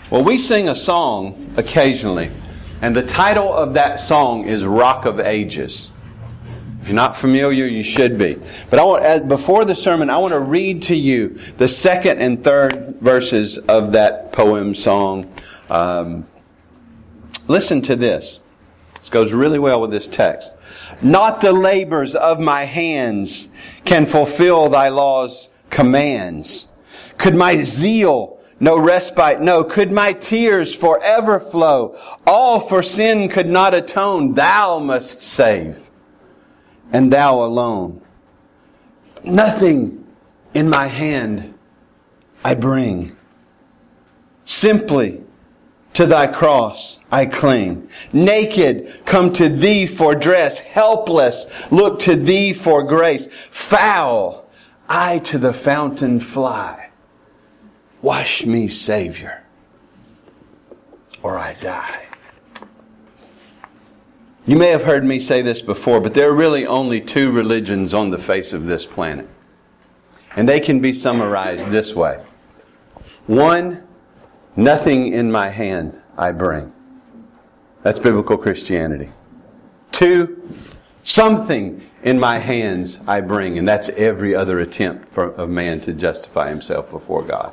Well, we sing a song occasionally, and the title of that song is Rock of Ages. If you're not familiar, you should be. But before the sermon, I want to read to you the second and third verses of that poem song. Listen to this. This goes really well with this text. Not the labors of my hands can fulfill thy law's commands. Could my zeal no respite know? Could my tears forever flow? All for sin could not atone. Thou must save, and Thou alone. Nothing in my hand I bring. Simply to Thy cross I cling. Naked, come to Thee for dress. Helpless, look to Thee for grace. Foul, I to the fountain fly. Wash me, Savior, or I die. You may have heard me say this before, but there are really only two religions on the face of this planet. And they can be summarized this way. One, nothing in my hand I bring. That's biblical Christianity. Two, something in my hands I bring. And that's every other attempt of man to justify himself before God.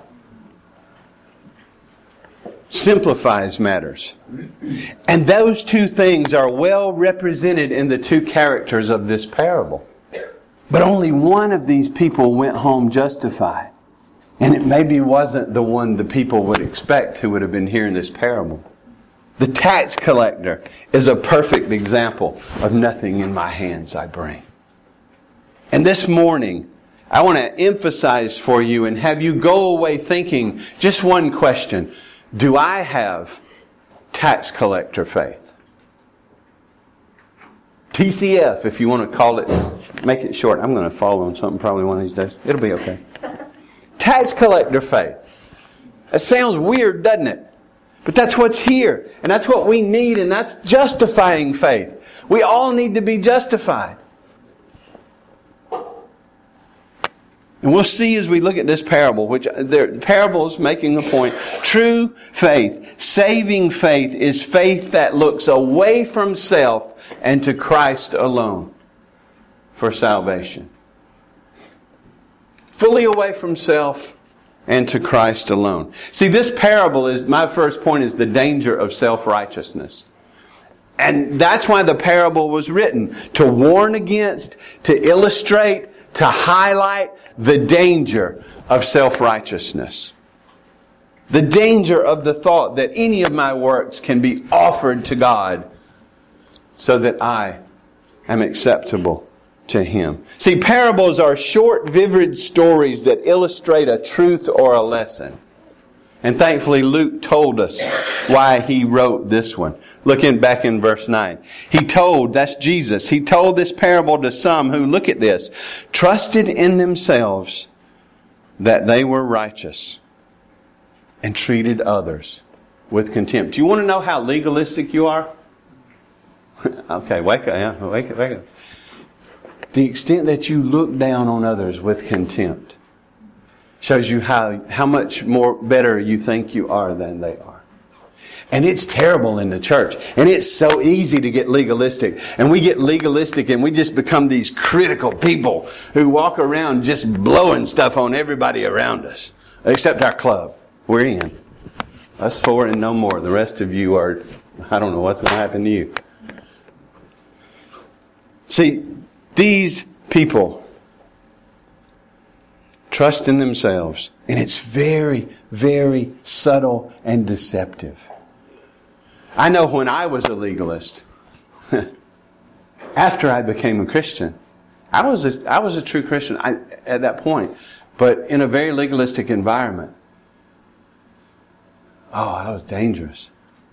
Simplifies matters. And those two things are well represented in the two characters of this parable. But only one of these people went home justified. And it maybe wasn't the one the people would expect who would have been hearing this parable. The tax collector is a perfect example of nothing in my hands I bring. And this morning, I want to emphasize for you and have you go away thinking just one question. Do I have tax collector faith? TCF, if you want to call it, make it short. I'm going to fall on something probably one of these days. It'll be okay. Tax collector faith. That sounds weird, doesn't it? But that's what's here. And that's what we need, and that's justifying faith. We all need to be justified. And we'll see as we look at this parable, which the parable is making a point. True faith, saving faith, is faith that looks away from self and to Christ alone for salvation. Fully away from self and to Christ alone. See, this parable is, my first point is the danger of self-righteousness. And that's why the parable was written. To warn against, to illustrate, to highlight the danger of self-righteousness. The danger of the thought that any of my works can be offered to God so that I am acceptable to Him. See, parables are short, vivid stories that illustrate a truth or a lesson. And thankfully Luke told us why he wrote this one. Looking back in verse 9. That's Jesus. He told this parable to some who, look at this, trusted in themselves that they were righteous and treated others with contempt. Do you want to know how legalistic you are? Okay, wake up. The extent that you look down on others with contempt shows you how much more better you think you are than they are. And it's terrible in the church. And it's so easy to get legalistic. And we get legalistic and we just become these critical people who walk around just blowing stuff on everybody around us. Except our club. We're in. Us four and no more. The rest of you are, I don't know what's going to happen to you. See, these people trust in themselves. And it's very, very subtle and deceptive. I know when I was a legalist, after I became a Christian, I was a true Christian at that point, but in a very legalistic environment. Oh, I was dangerous.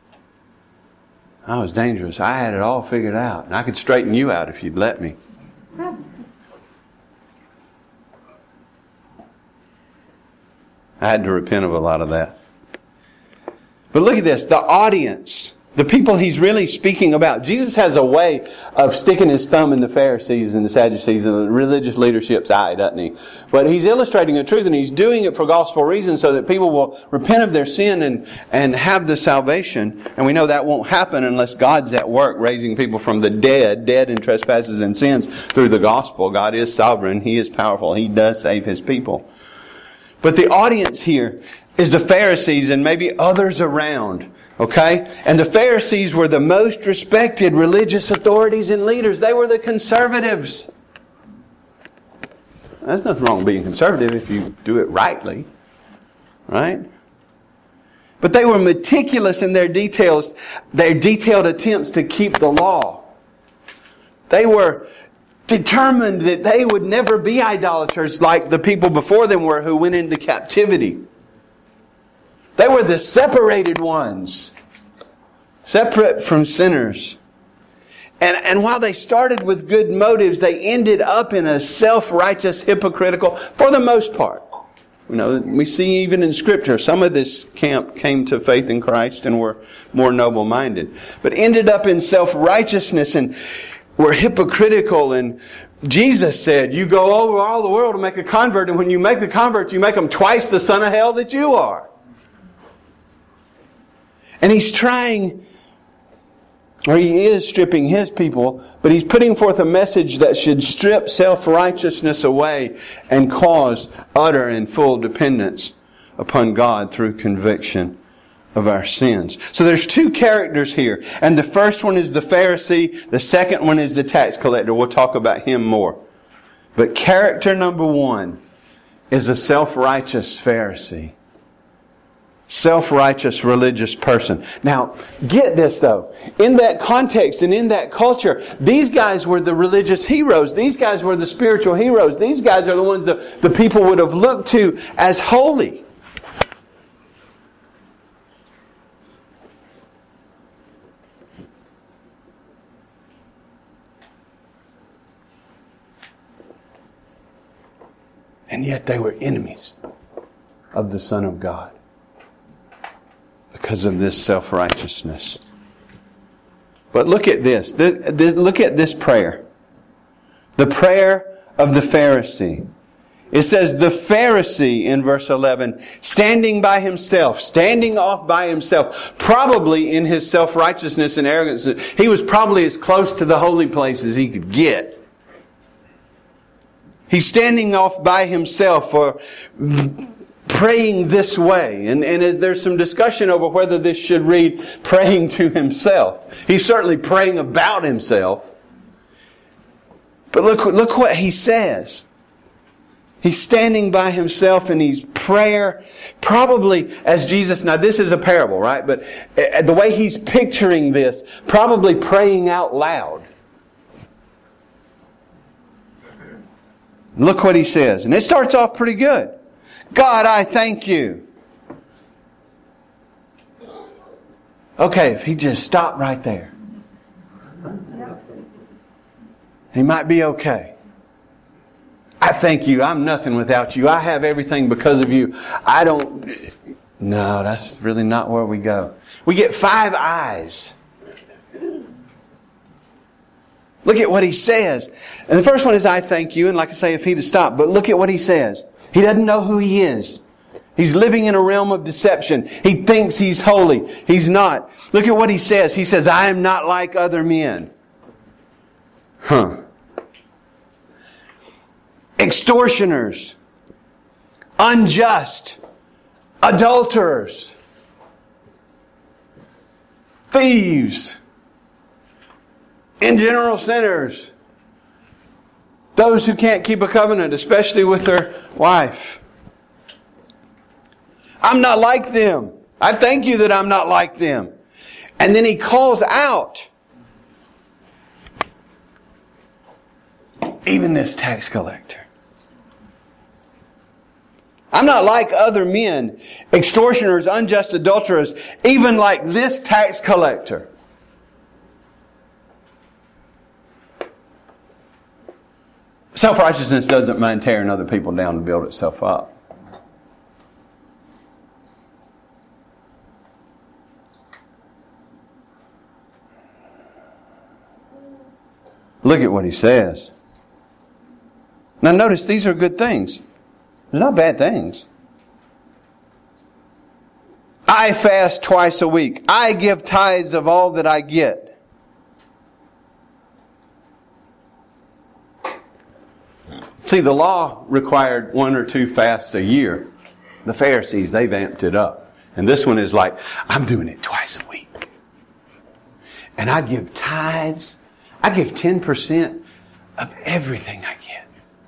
I had it all figured out, and I could straighten you out if you'd let me. I had to repent of a lot of that. But look at this. The audience The people he's really speaking about. Jesus has a way of sticking his thumb in the Pharisees and the Sadducees and the religious leadership's eye, doesn't he? But he's illustrating a truth, and he's doing it for gospel reasons so that people will repent of their sin and have the salvation. And we know that won't happen unless God's at work raising people from the dead in trespasses and sins through the gospel. God is sovereign. He is powerful. He does save His people. But the audience here is the Pharisees and maybe others around. Okay? And the Pharisees were the most respected religious authorities and leaders. They were the conservatives. There's nothing wrong with being conservative if you do it rightly. Right? But they were meticulous in their detailed attempts to keep the law. They were determined that they would never be idolaters like the people before them were who went into captivity. They were the separated ones, separate from sinners. And while they started with good motives, they ended up in a self-righteous, hypocritical, for the most part. You know, we see even in Scripture, some of this camp came to faith in Christ and were more noble-minded. But ended up in self-righteousness and were hypocritical. And Jesus said, you go over all the world to make a convert, and when you make the convert, you make them twice the son of hell that you are. And He's trying, or He is stripping His people, but He's putting forth a message that should strip self-righteousness away and cause utter and full dependence upon God through conviction of our sins. So there's two characters here. And the first one is the Pharisee. The second one is the tax collector. We'll talk about him more. But character number one is a self-righteous Pharisee. Self-righteous religious person. Now, get this though. In that context and in that culture, these guys were the religious heroes. These guys were the spiritual heroes. These guys are the ones the people would have looked to as holy. And yet they were enemies of the Son of God because of this self-righteousness. But look at this. Look at this prayer. The prayer of the Pharisee. It says, the Pharisee in verse 11, standing off by himself, probably in his self-righteousness and arrogance. He was probably as close to the holy place as he could get. He's standing off by himself or praying this way. And there's some discussion over whether this should read praying to himself. He's certainly praying about himself. But look what he says. He's standing by himself and he's prayer, probably as Jesus, now this is a parable, right? But the way he's picturing this, probably praying out loud. Look what he says. And it starts off pretty good. God, I thank you. Okay, if he just stopped right there, he might be okay. I thank you. I'm nothing without you. I have everything because of you. No, that's really not where we go. We get 5 eyes. Look at what he says. And the first one is, I thank you. And like I say, if he'd have stopped. But look at what he says. He doesn't know who he is. He's living in a realm of deception. He thinks he's holy. He's not. Look at what he says. He says, I am not like other men. Extortioners. Unjust. Adulterers. Thieves. In general, sinners. Those who can't keep a covenant, especially with their wife. I'm not like them. I thank you that I'm not like them. And then he calls out even this tax collector. I'm not like other men, extortioners, unjust adulterers, even like this tax collector. Self-righteousness doesn't mind tearing other people down to build itself up. Look at what he says. Now notice these are good things. They're not bad things. I fast twice a week. I give tithes of all that I get. See, the law required 1 or 2 fasts a year. The Pharisees, they've amped it up. And this one is like, I'm doing it twice a week. And I give tithes. I give 10% of everything I get.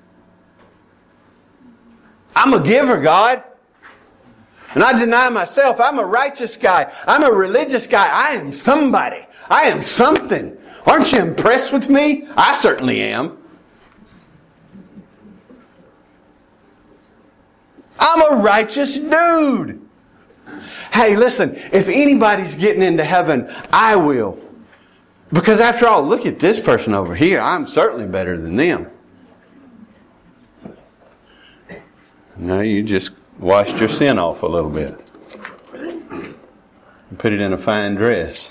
I'm a giver, God. And I deny myself. I'm a righteous guy. I'm a religious guy. I am somebody. I am something. Aren't you impressed with me? I certainly am. I'm a righteous dude. Hey, listen, if anybody's getting into heaven, I will. Because after all, look at this person over here. I'm certainly better than them. No, you just washed your sin off a little bit. And put it in a fine dress.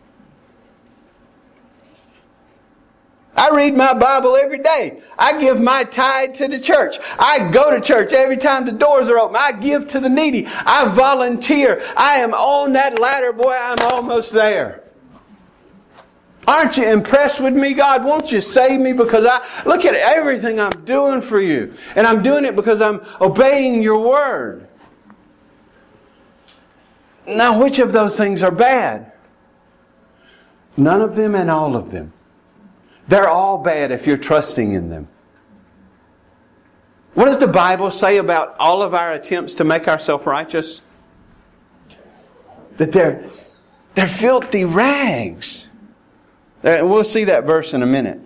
I read my Bible every day. I give my tithe to the church. I go to church every time the doors are open. I give to the needy. I volunteer. I am on that ladder, boy. I'm almost there. Aren't you impressed with me, God? Won't you save me? Because look at everything I'm doing for you. And I'm doing it because I'm obeying your word. Now, which of those things are bad? None of them and all of them. They're all bad if you're trusting in them. What does the Bible say about all of our attempts to make ourselves righteous? That they're filthy rags. We'll see that verse in a minute.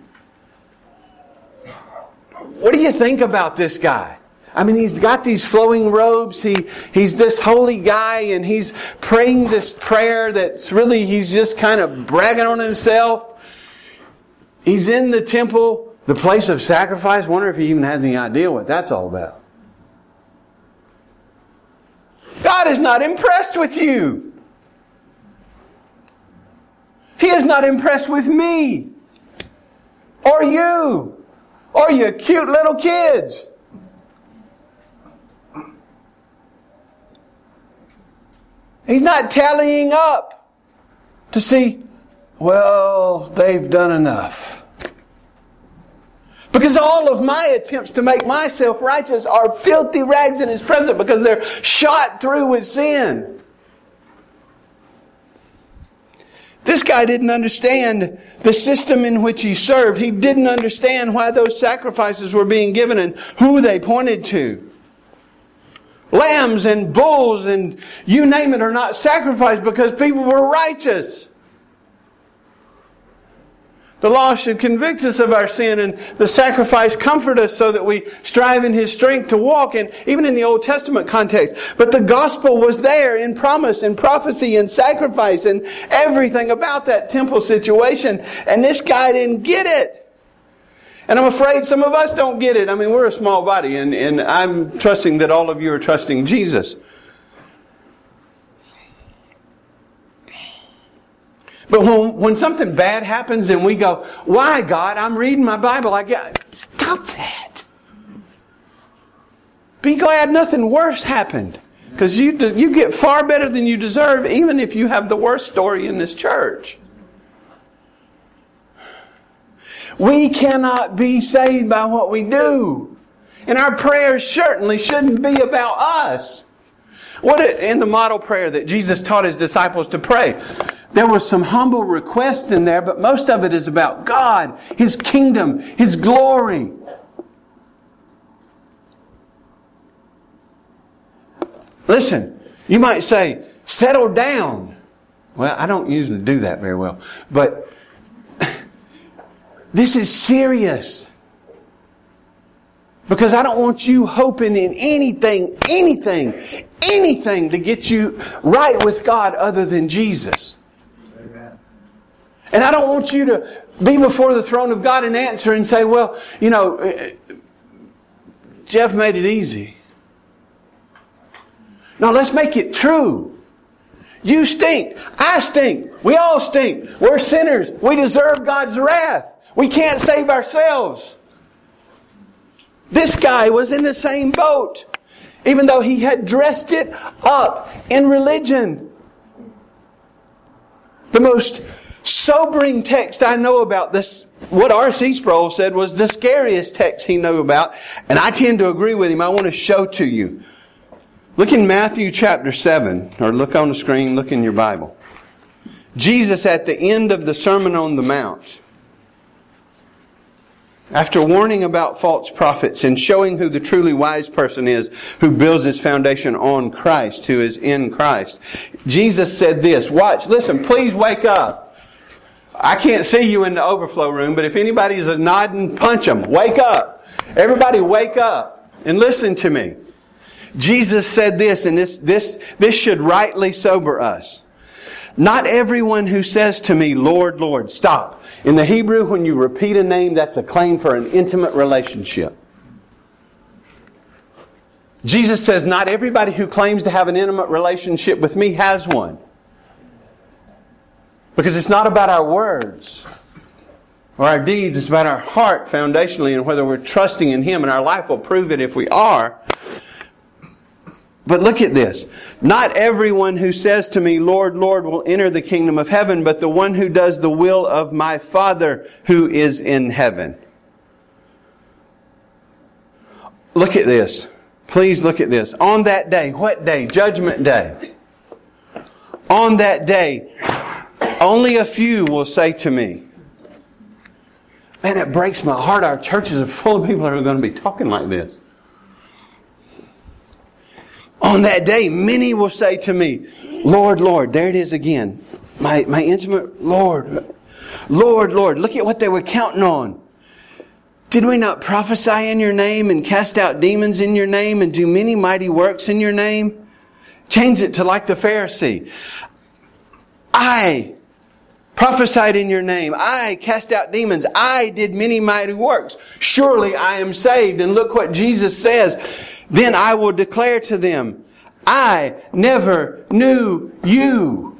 What do you think about this guy? I mean, he's got these flowing robes. He's this holy guy, and he's praying this prayer that's really, he's just kind of bragging on himself. He's in the temple, the place of sacrifice. Wonder if he even has any idea what that's all about. God is not impressed with you. He is not impressed with me. Or you. Or your cute little kids. He's not tallying up to see, well, they've done enough. Because all of my attempts to make myself righteous are filthy rags in His presence because they're shot through with sin. This guy didn't understand the system in which he served. He didn't understand why those sacrifices were being given and who they pointed to. Lambs and bulls and you name it are not sacrificed because people were righteous. The law should convict us of our sin, and the sacrifice comfort us so that we strive in His strength to walk, and even in the Old Testament context. But the gospel was there in promise and prophecy and sacrifice and everything about that temple situation. And this guy didn't get it. And I'm afraid some of us don't get it. I mean, we're a small body, and I'm trusting that all of you are trusting Jesus. But when something bad happens and we go, why, God? I'm reading my Bible. Stop that. Be glad nothing worse happened. Because you get far better than you deserve, even if you have the worst story in this church. We cannot be saved by what we do. And our prayers certainly shouldn't be about us. In the model prayer that Jesus taught His disciples to pray, there were some humble requests in there, but most of it is about God, His kingdom, His glory. Listen, you might say, settle down. Well, I don't usually do that very well. But this is serious. Because I don't want you hoping in anything to get you right with God other than Jesus. Amen. And I don't want you to be before the throne of God and answer and say, well, Jeff made it easy. No, let's make it true. You stink. I stink. We all stink. We're sinners. We deserve God's wrath. We can't save ourselves. This guy was in the same boat, even though he had dressed it up in religion. The most sobering text I know about this, what R.C. Sproul said was the scariest text he knew about, and I tend to agree with him. I want to show to you. Look in Matthew chapter 7, or look on the screen, look in your Bible. Jesus at the end of the Sermon on the Mount, after warning about false prophets and showing who the truly wise person is, who builds his foundation on Christ, who is in Christ, Jesus said this. Watch, listen, please wake up. I can't see you in the overflow room, but if anybody's nodding, punch them. Wake up. Everybody wake up and listen to me. Jesus said this, and this should rightly sober us. Not everyone who says to me, Lord, Lord. Stop. In the Hebrew, when you repeat a name, that's a claim for an intimate relationship. Jesus says, not everybody who claims to have an intimate relationship with me has one. Because it's not about our words or our deeds. It's about our heart foundationally and whether we're trusting in Him. And our life will prove it if we are. But look at this. Not everyone who says to me, Lord, Lord, will enter the kingdom of heaven, but the one who does the will of my Father who is in heaven. Look at this. Please look at this. On that day, what day? Judgment Day. On that day, only a few will say to me. Man, it breaks my heart. Our churches are full of people who are going to be talking like this. On that day, many will say to me, Lord, Lord. There it is again. My intimate Lord. Lord, Lord. Look at what they were counting on. Did we not prophesy in your name and cast out demons in your name and do many mighty works in your name? Change it to like the Pharisee. I prophesied in your name. I cast out demons. I did many mighty works. Surely I am saved. And look what Jesus says. Then I will declare to them, I never knew you.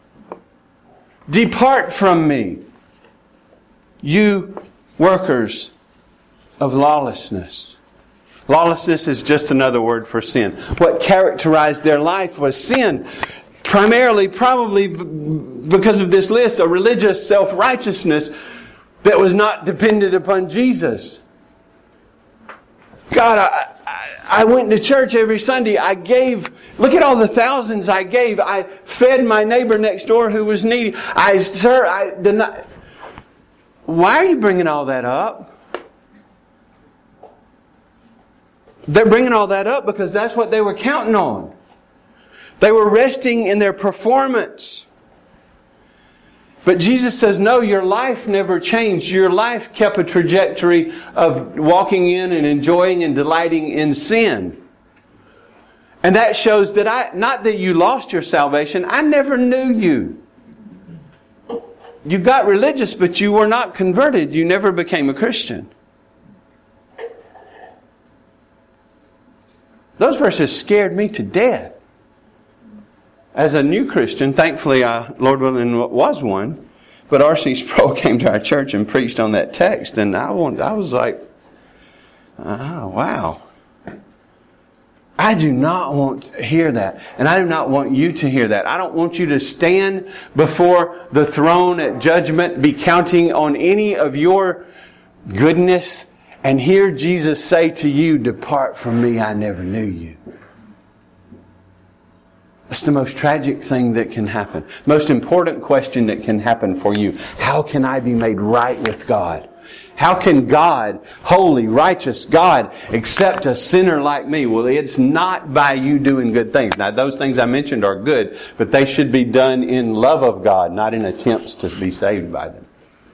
Depart from me, you workers of lawlessness. Lawlessness is just another word for sin. What characterized their life was sin. Primarily, probably because of this list, a religious self-righteousness that was not dependent upon Jesus. God, I went to church every Sunday. I gave, look at all the thousands I gave. I fed my neighbor next door who was needy. I did not. Why are you bringing all that up? They're bringing all that up because that's what they were counting on. They were resting in their performance. But Jesus says, no, your life never changed. Your life kept a trajectory of walking in and enjoying and delighting in sin. And that shows that not that you lost your salvation, I never knew you. You got religious, but you were not converted. You never became a Christian. Those verses scared me to death. As a new Christian, thankfully, Lord willing, was one. But R.C. Sproul came to our church and preached on that text. And I was like, oh, wow. I do not want to hear that. And I do not want you to hear that. I don't want you to stand before the throne at judgment, be counting on any of your goodness, and hear Jesus say to you, depart from me, I never knew you. That's the most tragic thing that can happen. Most important question that can happen for you. How can I be made right with God? How can God, holy, righteous God, accept a sinner like me? Well, it's not by you doing good things. Now, those things I mentioned are good, but they should be done in love of God, not in attempts to be saved by them.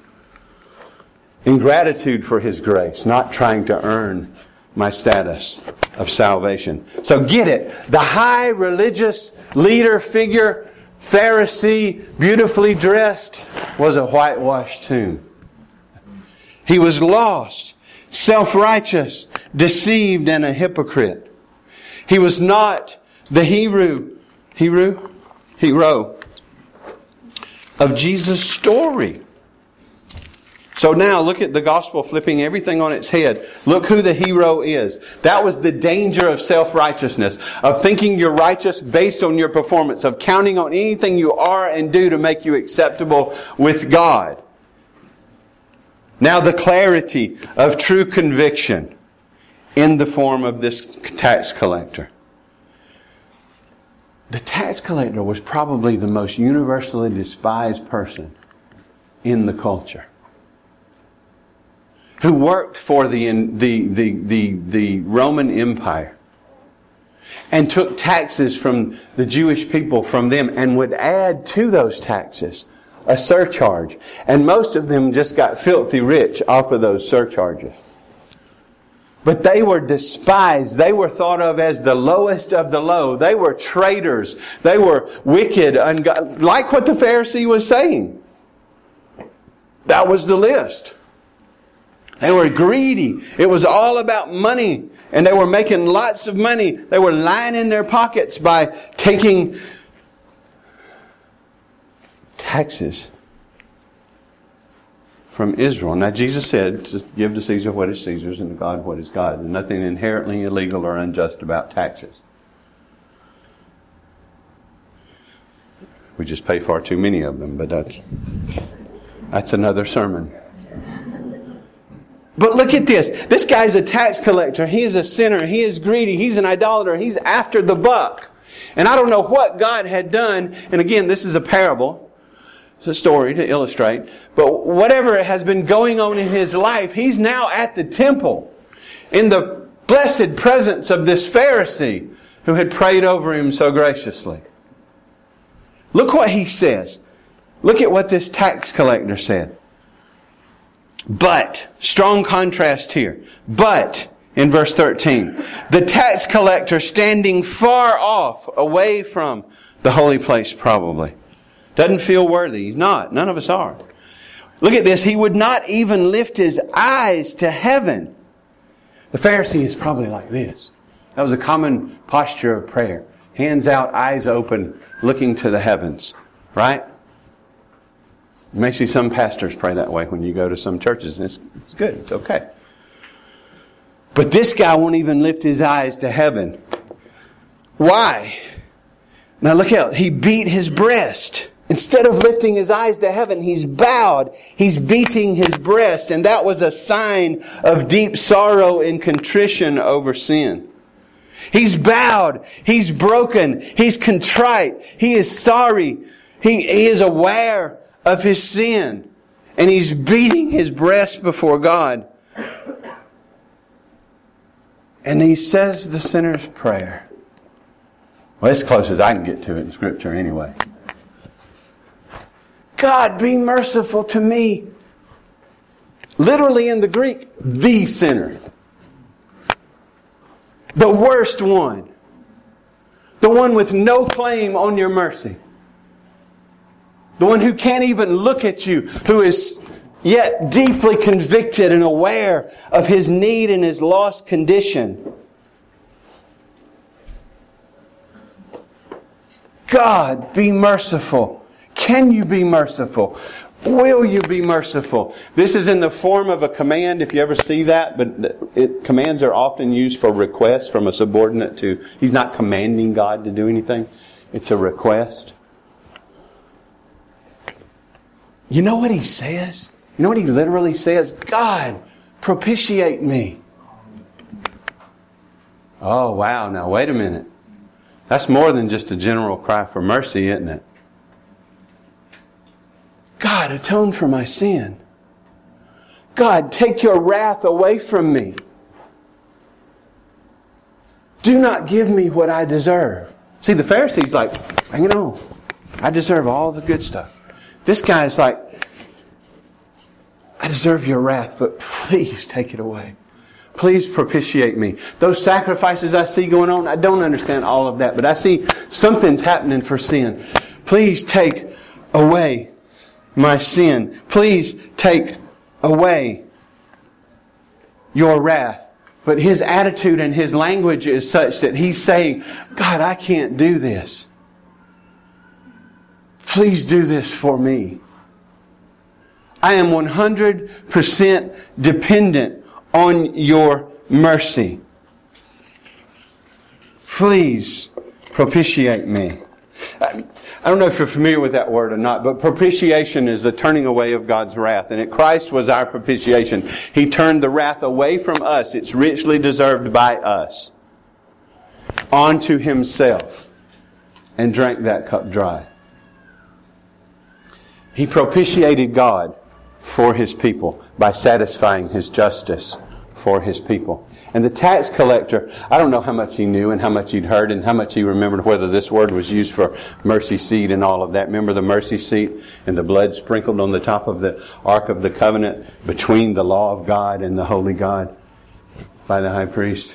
In gratitude for His grace, not trying to earn my status of salvation. So get it. The high religious leader figure, Pharisee, beautifully dressed, was a whitewashed tomb. He was lost, self-righteous, deceived, and a hypocrite. He was not the hero of Jesus' story. So now look at the gospel flipping everything on its head. Look who the hero is. That was the danger of self-righteousness, of thinking you're righteous based on your performance, of counting on anything you are and do to make you acceptable with God. Now the clarity of true conviction in the form of this tax collector. The tax collector was probably the most universally despised person in the culture, who worked for the Roman Empire and took taxes from the Jewish people from them and would add to those taxes a surcharge. And most of them just got filthy rich off of those surcharges. But they were despised. They were thought of as the lowest of the low. They were traitors. They were wicked, like what the Pharisee was saying. That was the list. They were greedy. It was all about money. And they were making lots of money. They were lining their pockets by taking taxes from Israel. Now Jesus said, to give to Caesar what is Caesar's and to God what is God's. There's nothing inherently illegal or unjust about taxes. We just pay far too many of them, but that's another sermon. But look at this. This guy's a tax collector. He is a sinner. He is greedy. He's an idolater. He's after the buck. And I don't know what God had done. And again, this is a parable. It's a story to illustrate. But whatever has been going on in his life, he's now at the temple in the blessed presence of this Pharisee who had prayed over him so graciously. Look what he says. Look at what this tax collector said. But, strong contrast here. But, in verse 13, the tax collector standing far off, away from the holy place probably. Doesn't feel worthy. He's not. None of us are. Look at this. He would not even lift his eyes to heaven. The Pharisee is probably like this. That was a common posture of prayer. Hands out, eyes open, looking to the heavens. Right? You may see some pastors pray that way when you go to some churches. And it's good. It's okay. But this guy won't even lift his eyes to heaven. Why? Now look out. He beat his breast. Instead of lifting his eyes to heaven, he's bowed. He's beating his breast. And that was a sign of deep sorrow and contrition over sin. He's bowed. He's broken. He's contrite. He is sorry. He is aware of his sin. And he's beating his breast before God. And he says the sinner's prayer. Well, it's as close as I can get to it in Scripture anyway. God, be merciful to me. Literally in the Greek, the sinner. The worst one. The one with no claim on your mercy. The one who can't even look at you, who is yet deeply convicted and aware of his need and his lost condition. God, be merciful. Can you be merciful? Will you be merciful? This is in the form of a command, if you ever see that, but commands are often used for requests from a subordinate to... He's not commanding God to do anything. It's a request. You know what he says? You know what he literally says? God, propitiate me. Oh, wow. Now, wait a minute. That's more than just a general cry for mercy, isn't it? God, atone for my sin. God, take your wrath away from me. Do not give me what I deserve. See, the Pharisee's like, hang on. I deserve all the good stuff. This guy's like, I deserve your wrath, but please take it away. Please propitiate me. Those sacrifices I see going on, I don't understand all of that, but I see something's happening for sin. Please take away my sin. Please take away your wrath. But his attitude and his language is such that he's saying, God, I can't do this. Please do this for me. I am 100% dependent on your mercy. Please propitiate me. I don't know if you're familiar with that word or not, but propitiation is the turning away of God's wrath. And Christ was our propitiation. He turned the wrath away from us. It's richly deserved by us. Onto Himself. And drank that cup dry. He propitiated God for His people by satisfying His justice for His people. And the tax collector, I don't know how much he knew and how much he'd heard and how much he remembered, whether this word was used for mercy seat and all of that. Remember the mercy seat and the blood sprinkled on the top of the Ark of the Covenant between the law of God and the holy God by the high priest?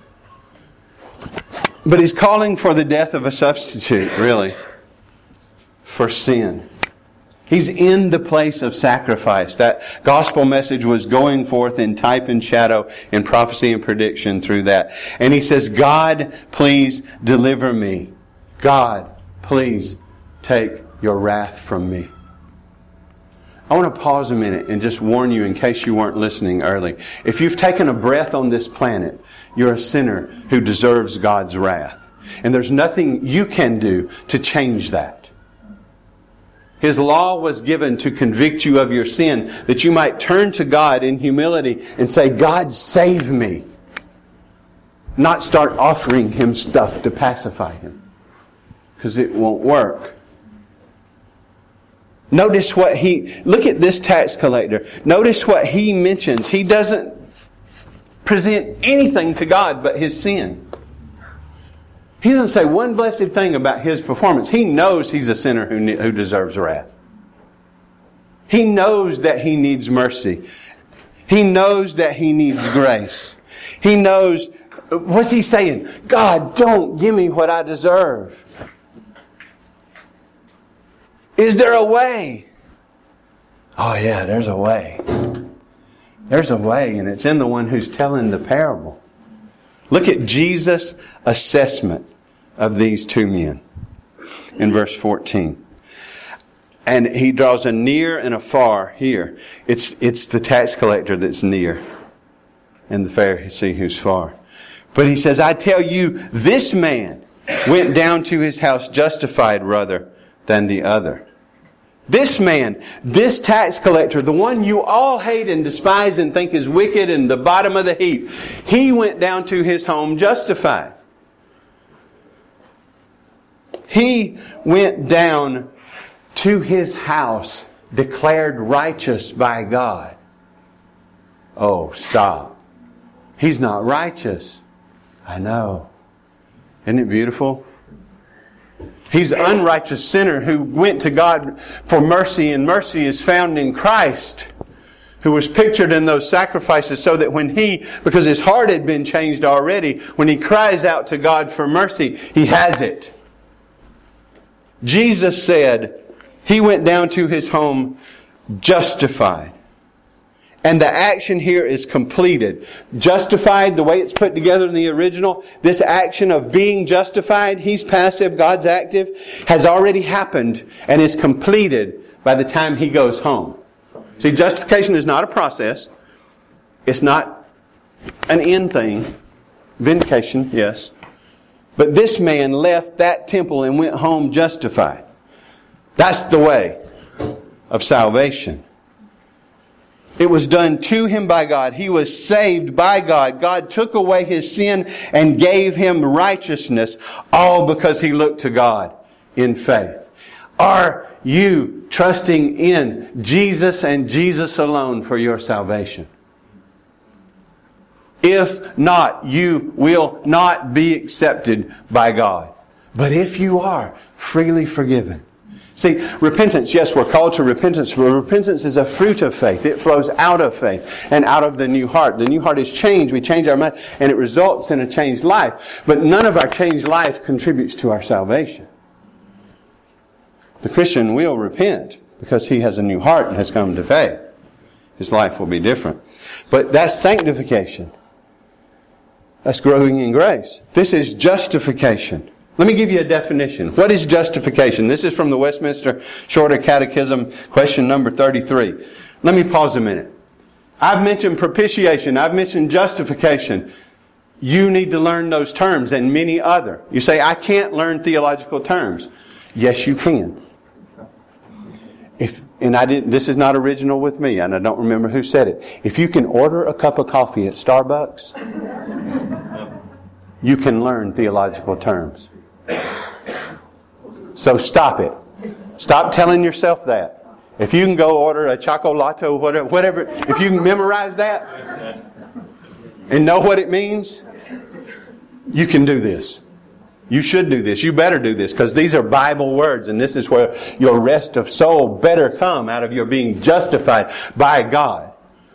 But he's calling for the death of a substitute, really, for sin. He's in the place of sacrifice. That gospel message was going forth in type and shadow, in prophecy and prediction through that. And he says, God, please deliver me. God, please take your wrath from me. I want to pause a minute and just warn you in case you weren't listening early. If you've taken a breath on this planet, you're a sinner who deserves God's wrath. And there's nothing you can do to change that. His law was given to convict you of your sin, that you might turn to God in humility and say, God, save me. Not start offering Him stuff to pacify Him. Because it won't work. Notice what look at this tax collector. Notice what he mentions. He doesn't present anything to God but his sin. He doesn't say one blessed thing about his performance. He knows he's a sinner who deserves wrath. He knows that he needs mercy. He knows that he needs grace. He knows, what's he saying? God, don't give me what I deserve. Is there a way? Oh yeah, there's a way. There's a way, and it's in the one who's telling the parable. Look at Jesus' assessment of these two men in verse 14. And he draws a near and a far here. It's the tax collector that's near and the Pharisee who's far. But he says, I tell you, this man went down to his house justified rather than the other. This man, this tax collector, the one you all hate and despise and think is wicked and the bottom of the heap, he went down to his home justified. He went down to his house declared righteous by God. Oh, stop. He's not righteous. I know. Isn't it beautiful? He's an unrighteous sinner who went to God for mercy, and mercy is found in Christ, who was pictured in those sacrifices so that when because his heart had been changed already, when he cries out to God for mercy, he has it. Jesus said he went down to his home justified. And the action here is completed. Justified, the way it's put together in the original, this action of being justified, he's passive, God's active, has already happened and is completed by the time he goes home. See, justification is not a process. It's not an end thing. Vindication, yes. But this man left that temple and went home justified. That's the way of salvation. It was done to him by God. He was saved by God. God took away his sin and gave him righteousness, all because he looked to God in faith. Are you trusting in Jesus and Jesus alone for your salvation? If not, you will not be accepted by God. But if you are, freely forgiven. See, repentance, yes, we're called to repentance, but repentance is a fruit of faith. It flows out of faith and out of the new heart. The new heart is changed. We change our mind, and it results in a changed life. But none of our changed life contributes to our salvation. The Christian will repent because he has a new heart and has come to faith. His life will be different. But that's sanctification. That's growing in grace. This is justification. Let me give you a definition. What is justification? This is from the Westminster Shorter Catechism, question number 33. Let me pause a minute. I've mentioned propitiation. I've mentioned justification. You need to learn those terms and many other. You say, I can't learn theological terms. Yes, you can. This is not original with me, and I don't remember who said it. If you can order a cup of coffee at Starbucks, you can learn theological terms. So stop it. Stop telling yourself that. If you can go order a chocolato, whatever, if you can memorize that and know what it means, you can do this. You should do this. You better do this, because these are Bible words, and this is where your rest of soul better come out of your being justified by God.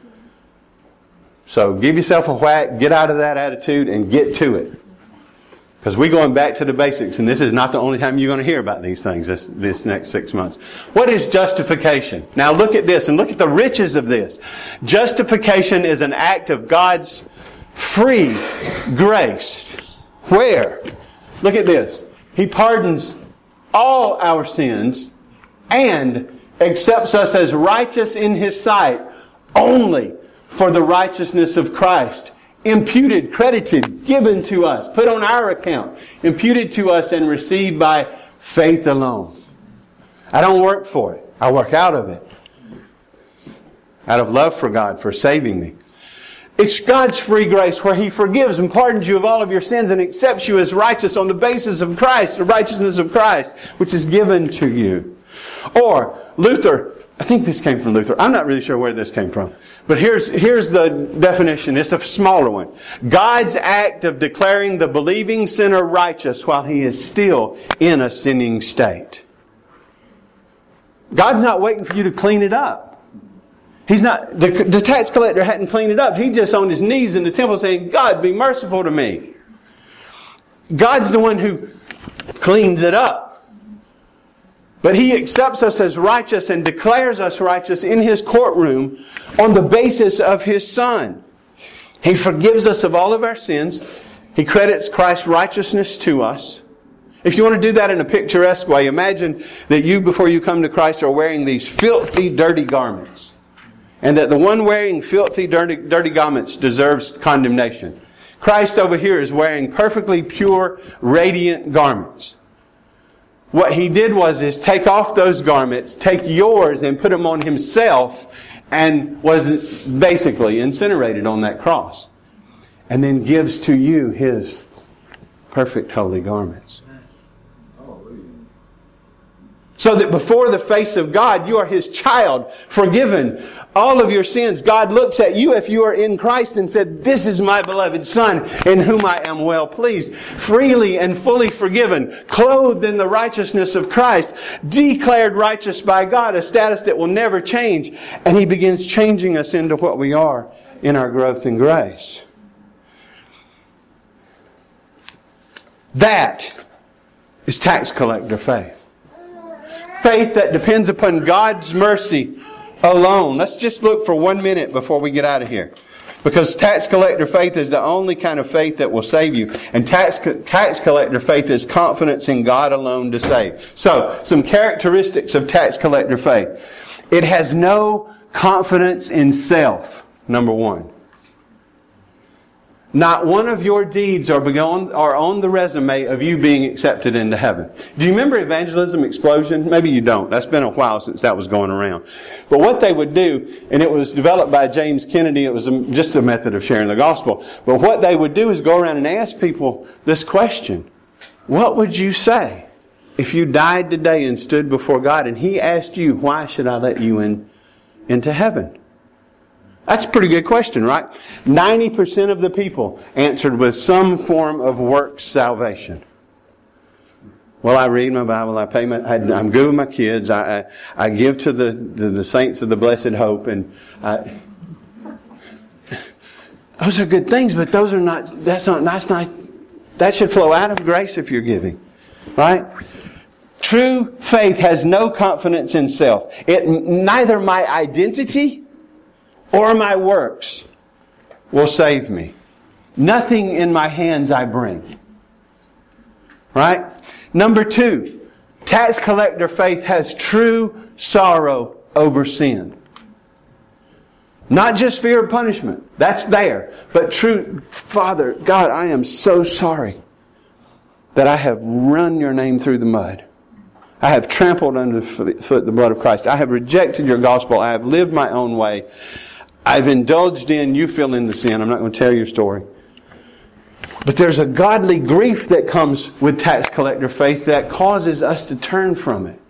So give yourself a whack, get out of that attitude, and get to it. Because we're going back to the basics, and this is not the only time you're going to hear about these things this next 6 months. What is justification? Now look at this, and look at the riches of this. Justification is an act of God's free grace. Where? Look at this. He pardons all our sins and accepts us as righteous in His sight only for the righteousness of Christ. Imputed, credited, given to us, put on our account, imputed to us and received by faith alone. I don't work for it. I work out of it. Out of love for God, for saving me. It's God's free grace where He forgives and pardons you of all of your sins and accepts you as righteous on the basis of Christ, the righteousness of Christ, which is given to you. Or Luther, I think this came from Luther. I'm not really sure where this came from. But here's the definition. It's a smaller one. God's act of declaring the believing sinner righteous while he is still in a sinning state. God's not waiting for you to clean it up. He's not. The tax collector hadn't cleaned it up. He's just on his knees in the temple saying, God, be merciful to me. God's the one who cleans it up. But He accepts us as righteous and declares us righteous in His courtroom on the basis of His Son. He forgives us of all of our sins. He credits Christ's righteousness to us. If you want to do that in a picturesque way, imagine that you, before you come to Christ, are wearing these filthy, dirty garments. And that the one wearing filthy, dirty garments deserves condemnation. Christ over here is wearing perfectly pure, radiant garments. What He did is take off those garments, take yours and put them on Himself, and was basically incinerated on that cross. And then gives to you His perfect holy garments. So that before the face of God, you are His child, forgiven all of your sins. God looks at you if you are in Christ and said, this is my beloved Son in whom I am well pleased. Freely and fully forgiven, clothed in the righteousness of Christ, declared righteous by God, a status that will never change. And He begins changing us into what we are in our growth in grace. That is tax collector faith. Faith that depends upon God's mercy alone. Let's just look for 1 minute before we get out of here. Because tax collector faith is the only kind of faith that will save you. And tax collector faith is confidence in God alone to save. So, some characteristics of tax collector faith. It has no confidence in self, number one. Not one of your deeds are on the resume of you being accepted into heaven. Do you remember Evangelism Explosion? Maybe you don't. That's been a while since that was going around. But what they would do, and it was developed by James Kennedy, it was just a method of sharing the gospel. But what they would do is go around and ask people this question. What would you say if you died today and stood before God and He asked you, why should I let you into heaven? That's a pretty good question, right? 90% of the people answered with some form of works salvation. Well, I read my Bible, I'm good with my kids, I give to the saints of the blessed hope, and those are good things, but that should flow out of grace if you're giving, right? True faith has no confidence in self. Neither my identity or my works will save me. Nothing in my hands I bring. Right? Number 2, tax collector faith has true sorrow over sin. Not just fear of punishment. That's there. But true, Father, God, I am so sorry that I have run your name through the mud. I have trampled underfoot the blood of Christ. I have rejected your gospel. I have lived my own way. I've indulged in, you fill in the sin. I'm not going to tell your story. But there's a godly grief that comes with tax collector faith that causes us to turn from it.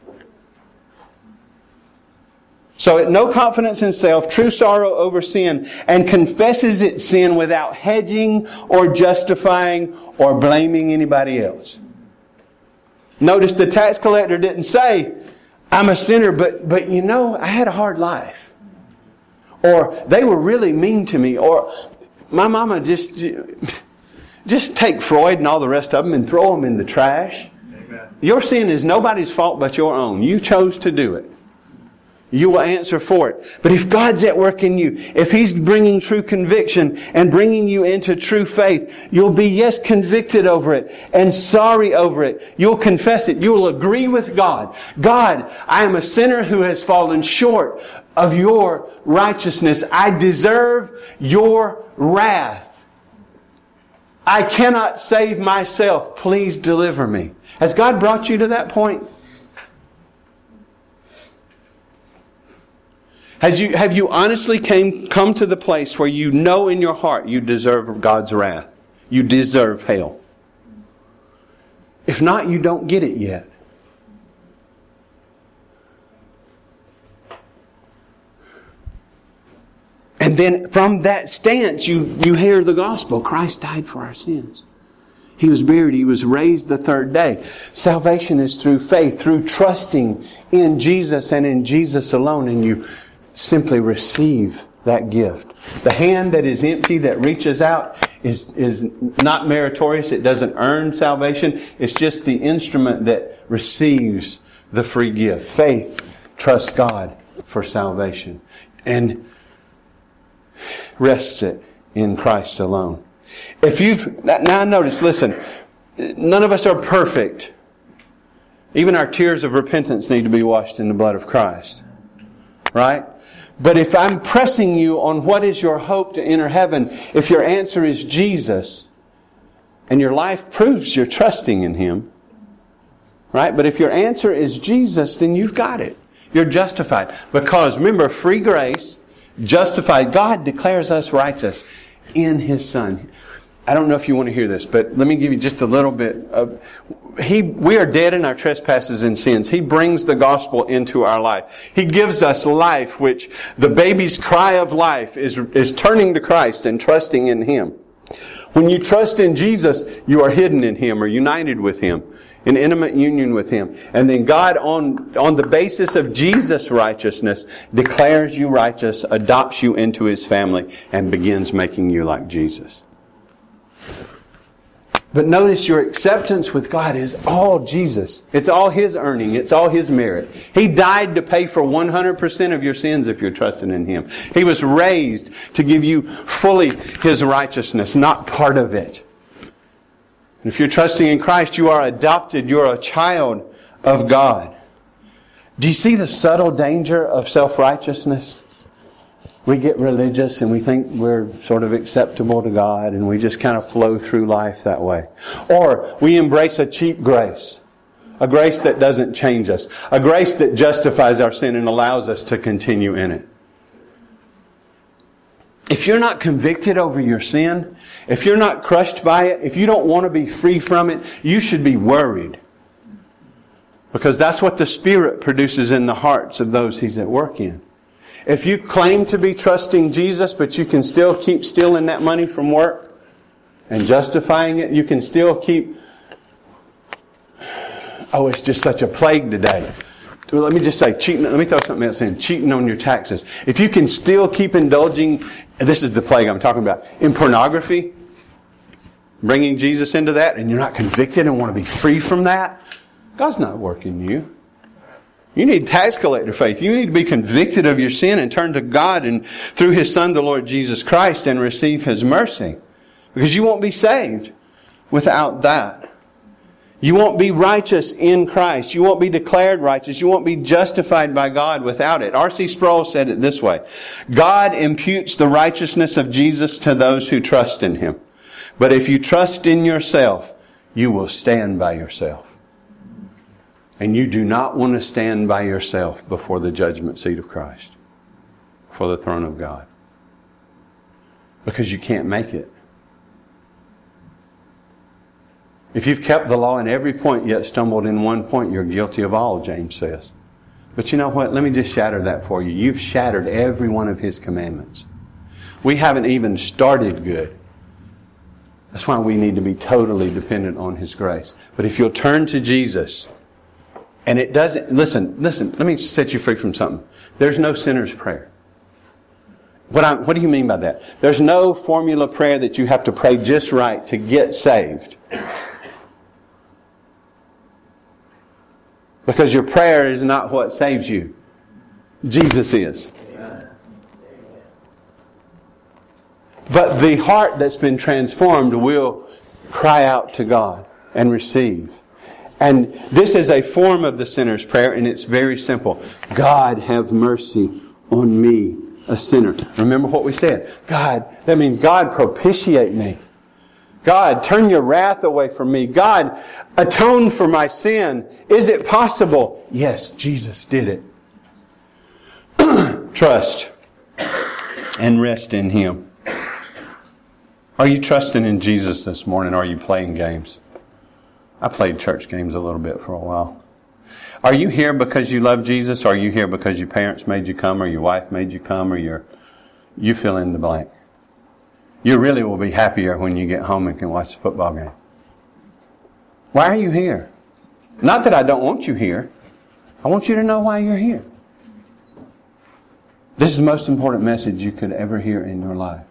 So no confidence in self, true sorrow over sin, and confesses its sin without hedging or justifying or blaming anybody else. Notice the tax collector didn't say, I'm a sinner, but you know, I had a hard life. Or they were really mean to me. Or my mama just take Freud and all the rest of them and throw them in the trash. Amen. Your sin is nobody's fault but your own. You chose to do it. You will answer for it. But if God's at work in you, if He's bringing true conviction and bringing you into true faith, you'll be, yes, convicted over it and sorry over it. You'll confess it. You will agree with God. God, I am a sinner who has fallen short of your righteousness. I deserve your wrath. I cannot save myself. Please deliver me. Has God brought you to that point? Have you honestly come to the place where you know in your heart you deserve God's wrath? You deserve hell. If not, you don't get it yet. And then from that stance, you hear the gospel. Christ died for our sins. He was buried. He was raised the third day. Salvation is through faith, through trusting in Jesus and in Jesus alone. And you simply receive that gift. The hand that is empty, that reaches out, is not meritorious. It doesn't earn salvation. It's just the instrument that receives the free gift. Faith trusts God for salvation and rests it in Christ alone. Now notice, listen, none of us are perfect. Even our tears of repentance need to be washed in the blood of Christ. Right? But if I'm pressing you on what is your hope to enter heaven, if your answer is Jesus, and your life proves you're trusting in Him, right? But if your answer is Jesus, then you've got it. You're justified. Because remember, free grace, justified, God declares us righteous in His Son. I don't know if you want to hear this, but let me give you just a little bit of... We are dead in our trespasses and sins. He brings the gospel into our life. He gives us life, which the baby's cry of life is turning to Christ and trusting in Him. When you trust in Jesus, you are hidden in Him or united with Him, in intimate union with Him. And then God, on the basis of Jesus' righteousness, declares you righteous, adopts you into His family, and begins making you like Jesus. But notice your acceptance with God is all Jesus. It's all His earning. It's all His merit. He died to pay for 100% of your sins if you're trusting in Him. He was raised to give you fully His righteousness, not part of it. And if you're trusting in Christ, you are adopted. You're a child of God. Do you see the subtle danger of self-righteousness? We get religious and we think we're sort of acceptable to God and we just kind of flow through life that way. Or we embrace a cheap grace. A grace that doesn't change us. A grace that justifies our sin and allows us to continue in it. If you're not convicted over your sin, if you're not crushed by it, if you don't want to be free from it, you should be worried. Because that's what the Spirit produces in the hearts of those He's at work in. If you claim to be trusting Jesus, but you can still keep stealing that money from work and justifying it, you can still keep, it's just such a plague today. Let me just say, cheating. Let me throw something else in. Cheating on your taxes. If you can still keep indulging, this is the plague I'm talking about, in pornography, bringing Jesus into that, and you're not convicted and want to be free from that, God's not working you. You need tax collector faith. You need to be convicted of your sin and turn to God and through His Son, the Lord Jesus Christ, and receive His mercy. Because you won't be saved without that. You won't be righteous in Christ. You won't be declared righteous. You won't be justified by God without it. R.C. Sproul said it this way: God imputes the righteousness of Jesus to those who trust in Him. But if you trust in yourself, you will stand by yourself. And you do not want to stand by yourself before the judgment seat of Christ, before the throne of God. Because you can't make it. If you've kept the law in every point yet stumbled in one point, you're guilty of all, James says. But you know what? Let me just shatter that for you. You've shattered every one of His commandments. We haven't even started good. That's why we need to be totally dependent on His grace. But if you'll turn to Jesus, and it doesn't... Listen, let me set you free from something. There's no sinner's prayer. What do you mean by that? There's no formula prayer that you have to pray just right to get saved. Because your prayer is not what saves you. Jesus is. But the heart that's been transformed will cry out to God and receive. And this is a form of the sinner's prayer, and it's very simple. God, have mercy on me, a sinner. Remember what we said. God, that means God, propitiate me. God, turn your wrath away from me. God, atone for my sin. Is it possible? Yes, Jesus did it. Trust and rest in Him. Are you trusting in Jesus this morning, or are you playing games? I played church games a little bit for a while. Are you here because you love Jesus, or are you here because your parents made you come, or your wife made you come, or you fill in the blank? You really will be happier when you get home and can watch the football game. Why are you here? Not that I don't want you here. I want you to know why you're here. This is the most important message you could ever hear in your life.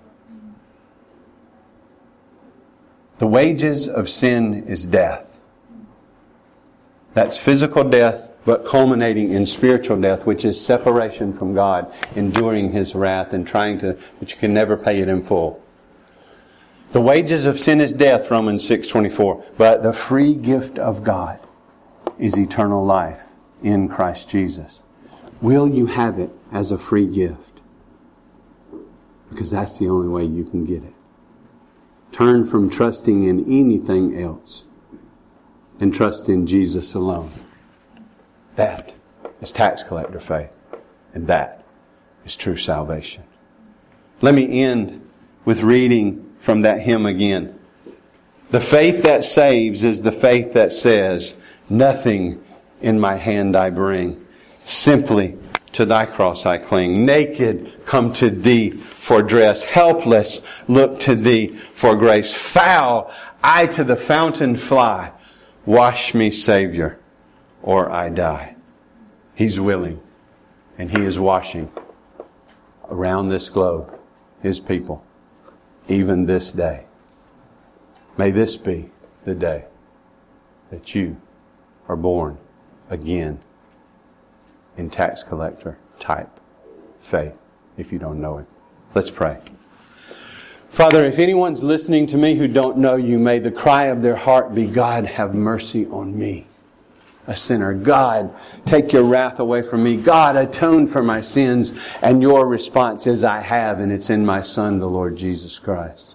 The wages of sin is death. That's physical death, but culminating in spiritual death, which is separation from God, enduring His wrath and but you can never pay it in full. The wages of sin is death, Romans 6:24. But the free gift of God is eternal life in Christ Jesus. Will you have it as a free gift? Because that's the only way you can get it. Turn from trusting in anything else and trust in Jesus alone. That is tax collector faith. And that is true salvation. Let me end with reading from that hymn again. The faith that saves is the faith that says, nothing in my hand I bring. Simply to Thy cross I cling. Naked come to Thee for dress. Helpless look to Thee for grace. Foul I to the fountain fly. Wash me, Savior, or I die. He's willing, and He is washing around this globe His people, even this day. May this be the day that you are born again in tax collector type faith, if you don't know it. Let's pray. Father, if anyone's listening to me who don't know You, may the cry of their heart be, God, have mercy on me, a sinner. God, take Your wrath away from me. God, atone for my sins. And your response is, I have, and it's in my Son, the Lord Jesus Christ.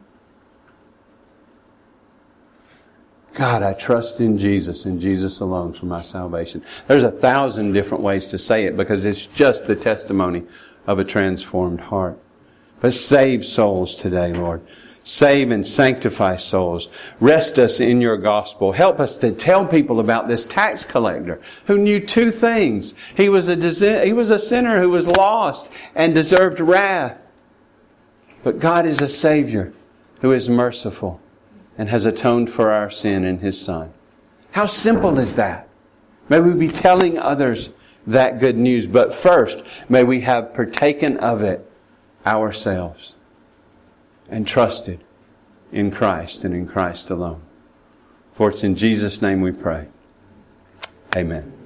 God, I trust in Jesus and Jesus alone for my salvation. There's 1,000 different ways to say it because it's just the testimony of a transformed heart. But save souls today, Lord. Save and sanctify souls. Rest us in Your gospel. Help us to tell people about this tax collector who knew two things. He was a sinner who was lost and deserved wrath. But God is a Savior who is merciful and has atoned for our sin in His Son. How simple is that? May we be telling others that good news. But first, may we have partaken of it ourselves and trusted in Christ and in Christ alone. For it's in Jesus' name we pray. Amen.